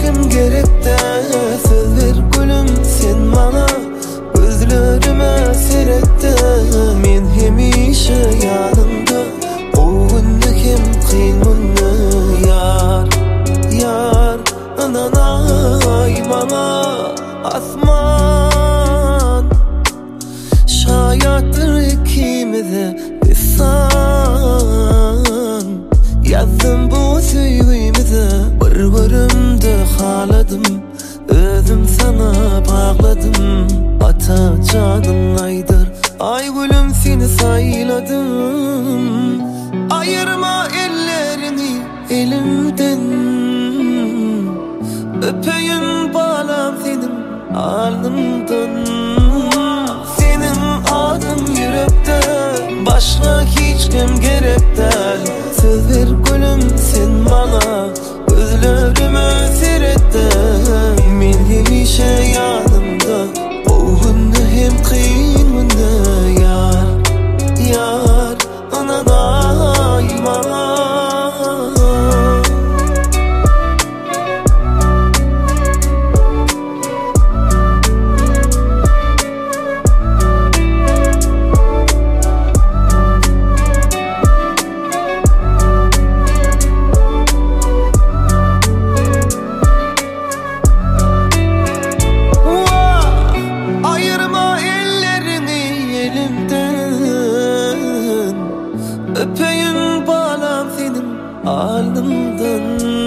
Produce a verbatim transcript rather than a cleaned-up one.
kim gerek de. Söz ver gülüm sen bana, gözlerime seyrettin. Men hemişe yanımda, o günde kim kıyımını yar. Yar ananay bana asman. Şayattır ikimize ihsan. Yazdım bu sevgimize, bir-birimde haladım. Özüm sana bağladım. Ata canın aydır, ay gülüm seni sayladım. Ayırma ellerini elimden, öpeyim bağlam senin alnımdan. Senin adın yürekte, başka hiç kim gerek değil. Söz ver gülüm sen bana, gözlerime seyrettin. Men hemişe yanımda, o günde hem kıyın günde yar. Yar ananay bana. Öpeyim bağlam senin alnımdan.